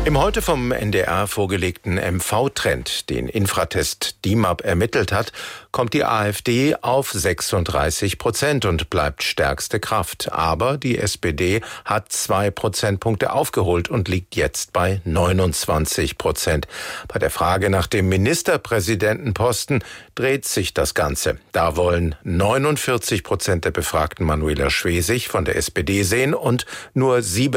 Im heute vom NDR vorgelegten MV-Trend, den Infratest DIMAP ermittelt hat, kommt die AfD auf 36% und bleibt stärkste Kraft. Aber die SPD hat 2 Prozentpunkte aufgeholt und liegt jetzt bei 29%. Bei der Frage nach dem Ministerpräsidentenposten dreht sich das Ganze. Da wollen 49% der Befragten Manuela Schwesig von der SPD sehen und nur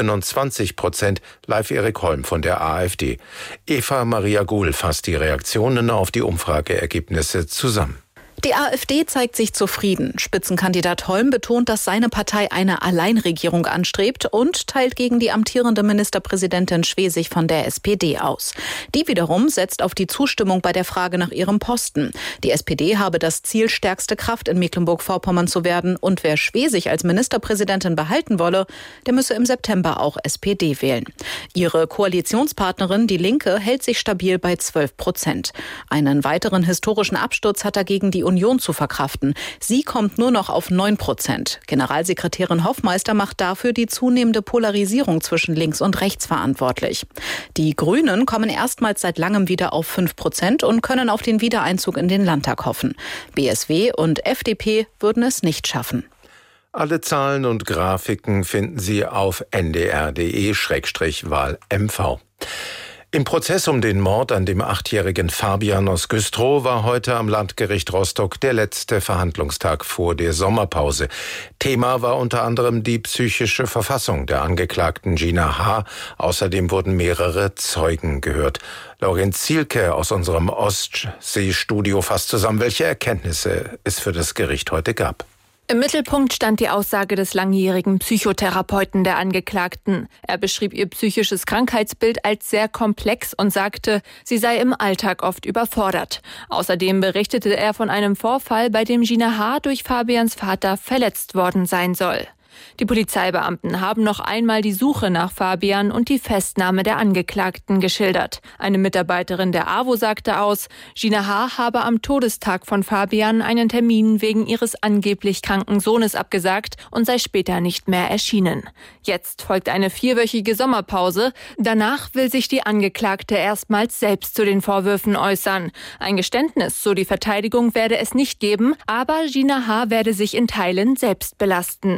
27% Leif-Erik Holm von der AfD. Eva Maria Guhl fasst die Reaktionen auf die Umfrageergebnisse zusammen. Die AfD zeigt sich zufrieden. Spitzenkandidat Holm betont, dass seine Partei eine Alleinregierung anstrebt und teilt gegen die amtierende Ministerpräsidentin Schwesig von der SPD aus. Die wiederum setzt auf die Zustimmung bei der Frage nach ihrem Posten. Die SPD habe das Ziel, stärkste Kraft in Mecklenburg-Vorpommern zu werden, und wer Schwesig als Ministerpräsidentin behalten wolle, der müsse im September auch SPD wählen. Ihre Koalitionspartnerin, die Linke, hält sich stabil bei 12%. Einen weiteren historischen Absturz hat dagegen die Union zu verkraften. Sie kommt nur noch auf 9%. Generalsekretärin Hoffmeister macht dafür die zunehmende Polarisierung zwischen links und rechts verantwortlich. Die Grünen kommen erstmals seit langem wieder auf 5% und können auf den Wiedereinzug in den Landtag hoffen. BSW und FDP würden es nicht schaffen. Alle Zahlen und Grafiken finden Sie auf ndr.de/wahlmv. Im Prozess um den Mord an dem 8-jährigen Fabian aus Güstrow war heute am Landgericht Rostock der letzte Verhandlungstag vor der Sommerpause. Thema war unter anderem die psychische Verfassung der Angeklagten Gina H. Außerdem wurden mehrere Zeugen gehört. Lorenz Zielke aus unserem Ostseestudio fasst zusammen, welche Erkenntnisse es für das Gericht heute gab. Im Mittelpunkt stand die Aussage des langjährigen Psychotherapeuten der Angeklagten. Er beschrieb ihr psychisches Krankheitsbild als sehr komplex und sagte, sie sei im Alltag oft überfordert. Außerdem berichtete er von einem Vorfall, bei dem Gina H. durch Fabians Vater verletzt worden sein soll. Die Polizeibeamten haben noch einmal die Suche nach Fabian und die Festnahme der Angeklagten geschildert. Eine Mitarbeiterin der AWO sagte aus, Gina H. habe am Todestag von Fabian einen Termin wegen ihres angeblich kranken Sohnes abgesagt und sei später nicht mehr erschienen. Jetzt folgt eine 4-wöchige Sommerpause. Danach will sich die Angeklagte erstmals selbst zu den Vorwürfen äußern. Ein Geständnis, so die Verteidigung, werde es nicht geben, aber Gina H. werde sich in Teilen selbst belasten.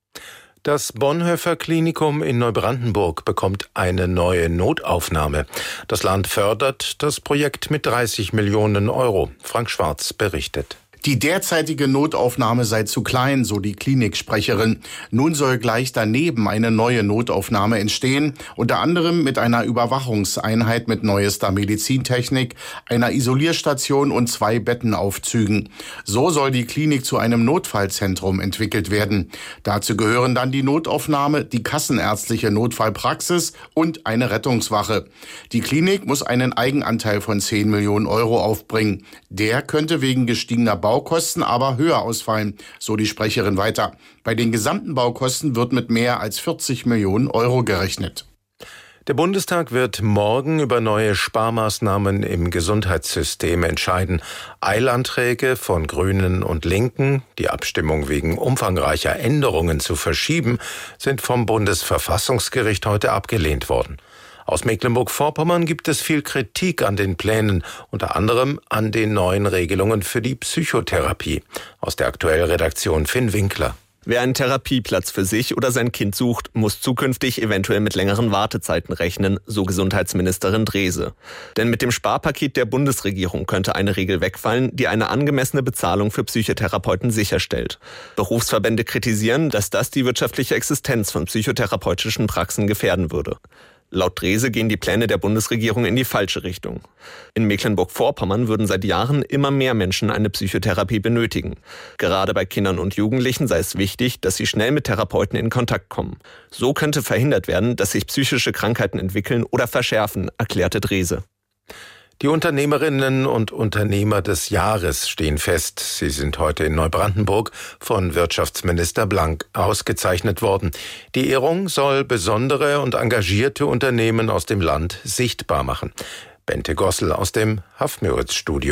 Das Bonhoeffer Klinikum in Neubrandenburg bekommt eine neue Notaufnahme. Das Land fördert das Projekt mit 30 Millionen Euro. Frank Schwarz berichtet. Die derzeitige Notaufnahme sei zu klein, so die Kliniksprecherin. Nun soll gleich daneben eine neue Notaufnahme entstehen, unter anderem mit einer Überwachungseinheit mit neuester Medizintechnik, einer Isolierstation und 2 Bettenaufzügen. So soll die Klinik zu einem Notfallzentrum entwickelt werden. Dazu gehören dann die Notaufnahme, die kassenärztliche Notfallpraxis und eine Rettungswache. Die Klinik muss einen Eigenanteil von 10 Millionen Euro aufbringen. Der könnte wegen gestiegener Baukosten aber höher ausfallen, so die Sprecherin weiter. Bei den gesamten Baukosten wird mit mehr als 40 Millionen Euro gerechnet. Der Bundestag wird morgen über neue Sparmaßnahmen im Gesundheitssystem entscheiden. Eilanträge von Grünen und Linken, die Abstimmung wegen umfangreicher Änderungen zu verschieben, sind vom Bundesverfassungsgericht heute abgelehnt worden. Aus Mecklenburg-Vorpommern gibt es viel Kritik an den Plänen, unter anderem an den neuen Regelungen für die Psychotherapie. Aus der Aktuell-Redaktion Finn Winkler. Wer einen Therapieplatz für sich oder sein Kind sucht, muss zukünftig eventuell mit längeren Wartezeiten rechnen, so Gesundheitsministerin Drese. Denn mit dem Sparpaket der Bundesregierung könnte eine Regel wegfallen, die eine angemessene Bezahlung für Psychotherapeuten sicherstellt. Berufsverbände kritisieren, dass das die wirtschaftliche Existenz von psychotherapeutischen Praxen gefährden würde. Laut Drese gehen die Pläne der Bundesregierung in die falsche Richtung. In Mecklenburg-Vorpommern würden seit Jahren immer mehr Menschen eine Psychotherapie benötigen. Gerade bei Kindern und Jugendlichen sei es wichtig, dass sie schnell mit Therapeuten in Kontakt kommen. So könnte verhindert werden, dass sich psychische Krankheiten entwickeln oder verschärfen, erklärte Drese. Die Unternehmerinnen und Unternehmer des Jahres stehen fest. Sie sind heute in Neubrandenburg von Wirtschaftsminister Blank ausgezeichnet worden. Die Ehrung soll besondere und engagierte Unternehmen aus dem Land sichtbar machen. Bente Gossel aus dem Haff-Müritz-Studio.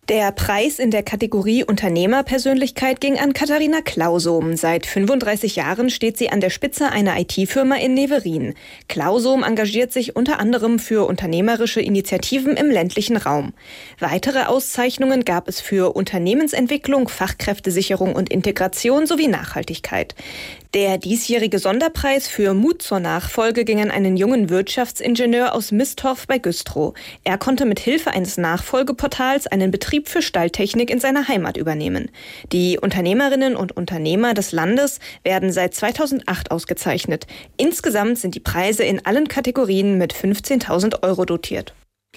Der Preis in der Kategorie Unternehmerpersönlichkeit ging an Katharina Klausom. Seit 35 Jahren steht sie an der Spitze einer IT-Firma in Neverin. Klausom engagiert sich unter anderem für unternehmerische Initiativen im ländlichen Raum. Weitere Auszeichnungen gab es für Unternehmensentwicklung, Fachkräftesicherung und Integration sowie Nachhaltigkeit. Der diesjährige Sonderpreis für Mut zur Nachfolge ging an einen jungen Wirtschaftsingenieur aus Mistorf bei Güstrow. Er konnte mit Hilfe eines Nachfolgeportals einen Betrieb für Stalltechnik in seiner Heimat übernehmen. Die Unternehmerinnen und Unternehmer des Landes werden seit 2008 ausgezeichnet. Insgesamt sind die Preise in allen Kategorien mit 15.000 € dotiert.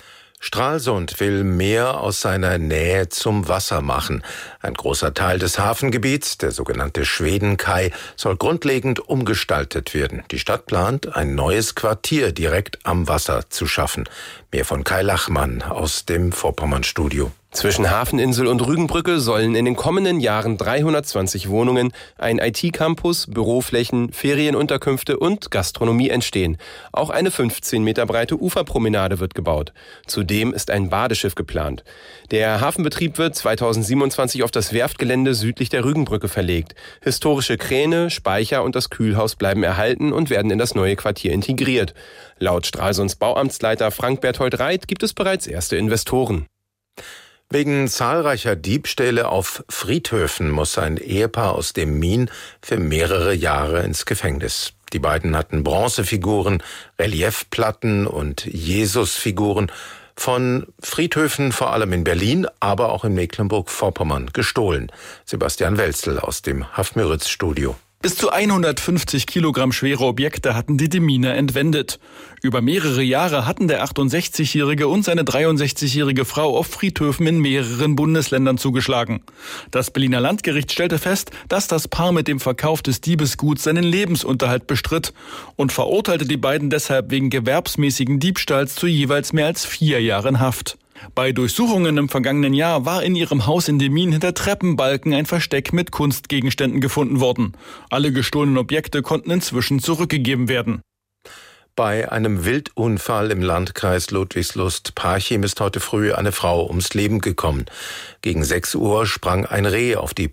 Stralsund will mehr aus seiner Nähe zum Wasser machen. Ein großer Teil des Hafengebiets, der sogenannte Schwedenkai, soll grundlegend umgestaltet werden. Die Stadt plant, ein neues Quartier direkt am Wasser zu schaffen. Mehr von Kai Lachmann aus dem Vorpommern-Studio. Zwischen Hafeninsel und Rügenbrücke sollen in den kommenden Jahren 320 Wohnungen, ein IT-Campus, Büroflächen, Ferienunterkünfte und Gastronomie entstehen. Auch eine 15 Meter breite Uferpromenade wird gebaut. Zudem ist ein Badeschiff geplant. Der Hafenbetrieb wird 2027 auf das Werftgelände südlich der Rügenbrücke verlegt. Historische Kräne, Speicher und das Kühlhaus bleiben erhalten und werden in das neue Quartier integriert. Laut Stralsunds Bauamtsleiter Frank Berthold Reit gibt es bereits erste Investoren. Wegen zahlreicher Diebstähle auf Friedhöfen muss ein Ehepaar aus dem Min für mehrere Jahre ins Gefängnis. Die beiden hatten Bronzefiguren, Reliefplatten und Jesusfiguren von Friedhöfen, vor allem in Berlin, aber auch in Mecklenburg-Vorpommern, gestohlen. Sebastian Welzel aus dem Hafmüritz-Studio. Bis zu 150 Kilogramm schwere Objekte hatten die Deminer entwendet. Über mehrere Jahre hatten der 68-Jährige und seine 63-jährige Frau auf Friedhöfen in mehreren Bundesländern zugeschlagen. Das Berliner Landgericht stellte fest, dass das Paar mit dem Verkauf des Diebesguts seinen Lebensunterhalt bestritt und verurteilte die beiden deshalb wegen gewerbsmäßigen Diebstahls zu jeweils mehr als 4 Jahren Haft. Bei Durchsuchungen im vergangenen Jahr war in ihrem Haus in Demmin hinter Treppenbalken ein Versteck mit Kunstgegenständen gefunden worden. Alle gestohlenen Objekte konnten inzwischen zurückgegeben werden. Bei einem Wildunfall im Landkreis Ludwigslust-Parchim ist heute früh eine Frau ums Leben gekommen. Gegen 6 Uhr sprang ein Reh auf die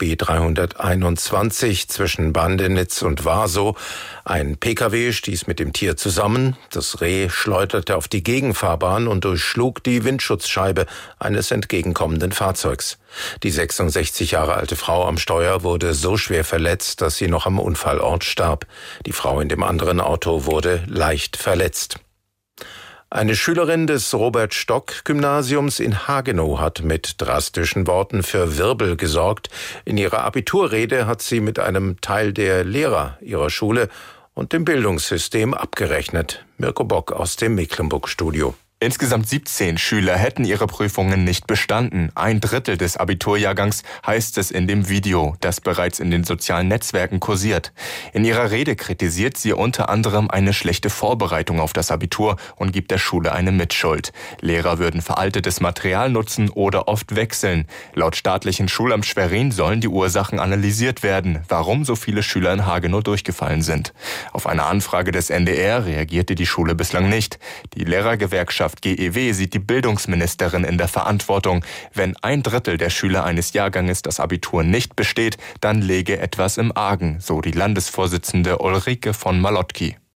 B321 zwischen Bandenitz und Warsow. Ein Pkw stieß mit dem Tier zusammen. Das Reh schleuderte auf die Gegenfahrbahn und durchschlug die Windschutzscheibe eines entgegenkommenden Fahrzeugs. Die 66 Jahre alte Frau am Steuer wurde so schwer verletzt, dass sie noch am Unfallort starb. Die Frau in dem anderen Auto wurde leicht verletzt. Eine Schülerin des Robert-Stock-Gymnasiums in Hagenow hat mit drastischen Worten für Wirbel gesorgt. In ihrer Abiturrede hat sie mit einem Teil der Lehrer ihrer Schule und dem Bildungssystem abgerechnet. Mirko Bock aus dem Mecklenburg-Studio. Insgesamt 17 Schüler hätten ihre Prüfungen nicht bestanden. 1/3 des Abiturjahrgangs, heißt es in dem Video, das bereits in den sozialen Netzwerken kursiert. In ihrer Rede kritisiert sie unter anderem eine schlechte Vorbereitung auf das Abitur und gibt der Schule eine Mitschuld. Lehrer würden veraltetes Material nutzen oder oft wechseln. Laut staatlichen Schulamt Schwerin sollen die Ursachen analysiert werden, warum so viele Schüler in Hagenow durchgefallen sind. Auf eine Anfrage des NDR reagierte die Schule bislang nicht. Die Lehrergewerkschaft GEW sieht die Bildungsministerin in der Verantwortung. Wenn 1/3 der Schüler eines Jahrganges das Abitur nicht besteht, dann läge etwas im Argen, so die Landesvorsitzende Ulrike von Malotki.